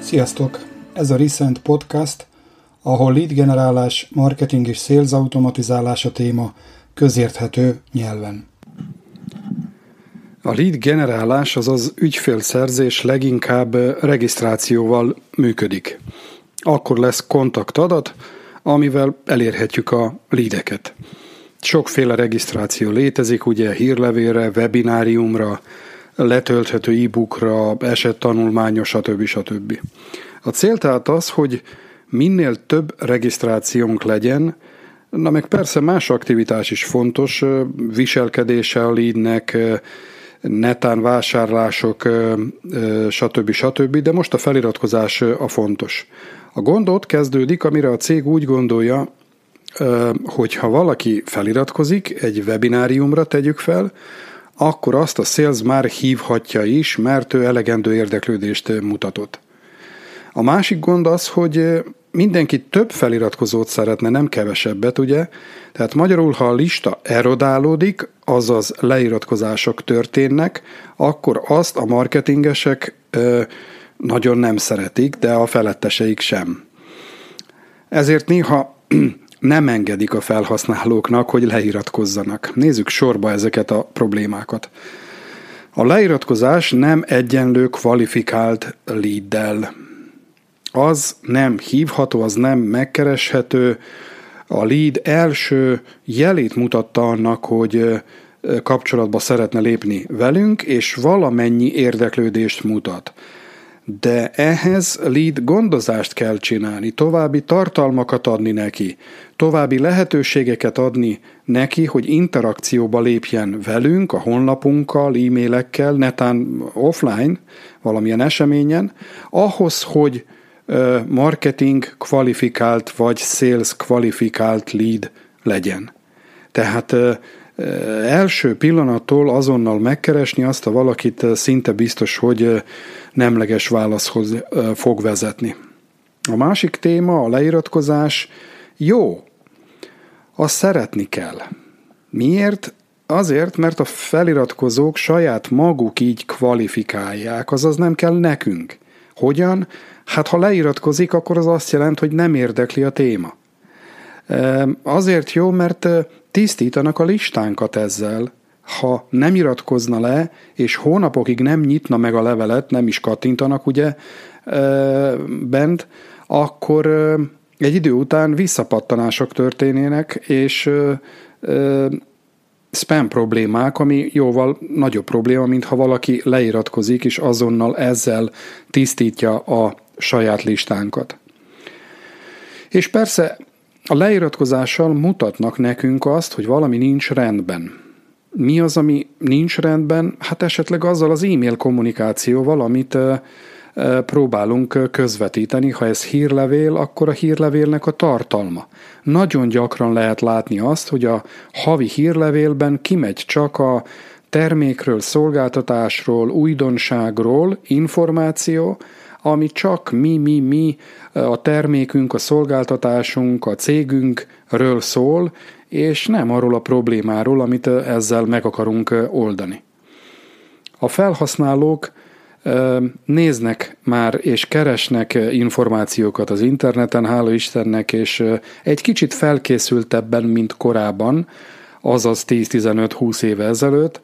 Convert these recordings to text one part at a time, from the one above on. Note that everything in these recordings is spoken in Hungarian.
Sziasztok! Ez a Recent Podcast, ahol lead generálás, marketing és sales automatizálás a téma közérthető nyelven. A lead generálás, azaz ügyfélszerzés leginkább regisztrációval működik. Akkor lesz kontaktadat, amivel elérhetjük a leadeket. Sokféle regisztráció létezik, ugye hírlevélre, webináriumra, letölthető e-bookra, esettanulmányos, stb. A cél tehát az, hogy minél több regisztrációnk legyen, na meg persze más aktivitás is fontos, viselkedése a leadnek, netán vásárlások, stb. De most a feliratkozás a fontos. A gond ott kezdődik, amire a cég úgy gondolja, hogy ha valaki feliratkozik, egy webináriumra tegyük fel, akkor azt a sales már hívhatja is, mert ő elegendő érdeklődést mutatott. A másik gond az, hogy mindenki több feliratkozót szeretne, nem kevesebbet, ugye? Tehát magyarul, ha a lista erodálódik, azaz leiratkozások történnek, akkor azt a marketingesek nagyon nem szeretik, de a feletteseik sem. Ezért néha nem engedik a felhasználóknak, hogy leiratkozzanak. Nézzük sorba ezeket a problémákat. A leiratkozás nem egyenlő kvalifikált leaddel. Az nem hívható, az nem megkereshető. A lead első jelét mutatta annak, hogy kapcsolatba szeretne lépni velünk, és valamennyi érdeklődést mutat. De ehhez lead gondozást kell csinálni, további tartalmakat adni neki, további lehetőségeket adni neki, hogy interakcióba lépjen velünk, a honlapunkkal, e-mailekkel, netán offline, valamilyen eseményen, ahhoz, hogy marketing kvalifikált vagy sales kvalifikált lead legyen. Tehát első pillanattól azonnal megkeresni azt a valakit szinte biztos, hogy nemleges válaszhoz fog vezetni. A másik téma, a leiratkozás, jó, azt szeretni kell. Miért? Azért, mert a feliratkozók saját maguk így kvalifikálják, azaz nem kell nekünk. Hogyan? Hát ha leiratkozik, akkor az azt jelent, hogy nem érdekli a téma. Azért jó, mert tisztítanak a listánkat ezzel. Ha nem iratkozna le, és hónapokig nem nyitna meg a levelet, nem is kattintanak ugye bent, akkor egy idő után visszapattanások történnének, és spam problémák, ami jóval nagyobb probléma, mint ha valaki leiratkozik, és azonnal ezzel tisztítja a saját listánkat. És persze a leiratkozással mutatnak nekünk azt, hogy valami nincs rendben. Mi az, ami nincs rendben? Hát esetleg azzal az e-mail kommunikációval, amit próbálunk közvetíteni. Ha ez hírlevél, akkor a hírlevélnek a tartalma. Nagyon gyakran lehet látni azt, hogy a havi hírlevélben kimegy csak a termékről, szolgáltatásról, újdonságról információ, ami csak mi, a termékünk, a szolgáltatásunk, a cégünkről szól, és nem arról a problémáról, amit ezzel meg akarunk oldani. A felhasználók néznek már és keresnek információkat az interneten, hála Istennek, és egy kicsit felkészültebben, mint korábban, azaz 10-15-20 éve ezelőtt,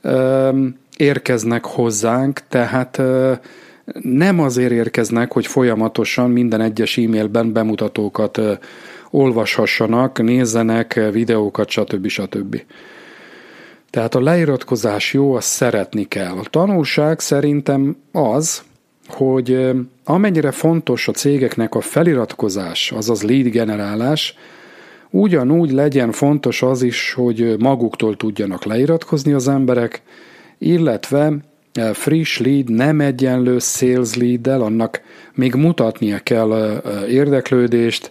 érkeznek hozzánk, tehát nem azért érkeznek, hogy folyamatosan minden egyes e-mailben bemutatókat olvashassanak, nézzenek videókat, stb. Tehát a leiratkozás jó, azt szeretni kell. A tanulság szerintem az, hogy amennyire fontos a cégeknek a feliratkozás, azaz lead generálás, ugyanúgy legyen fontos az is, hogy maguktól tudjanak leiratkozni az emberek, illetve friss lead nem egyenlő sales leaddel, annak még mutatnia kell érdeklődést,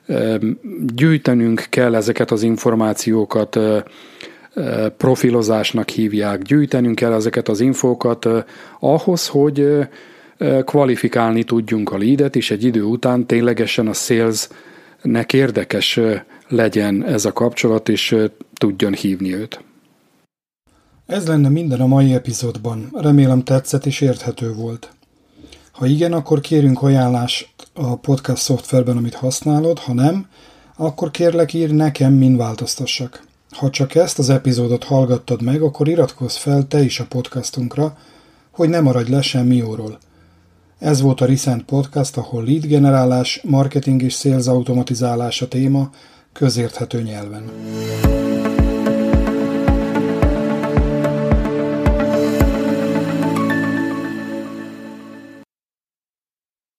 gyűjtenünk kell ezeket az információkat, profilozásnak hívják, gyűjtenünk kell ezeket az infókat ahhoz, hogy kvalifikálni tudjunk a leadet, és egy idő után ténylegesen a salesnek érdekes legyen ez a kapcsolat, és tudjon hívni őt. Ez lenne minden a mai epizódban. Remélem tetszett és érthető volt. Ha igen, akkor kérünk ajánlást a podcast szoftverben, amit használod, ha nem, akkor kérlek írj nekem, min változtassak. Ha csak ezt az epizódot hallgattad meg, akkor iratkozz fel te is a podcastunkra, hogy ne maradj le semmi jóról. Ez volt a Recent Podcast, ahol lead generálás, marketing és sales automatizálás a téma közérthető nyelven.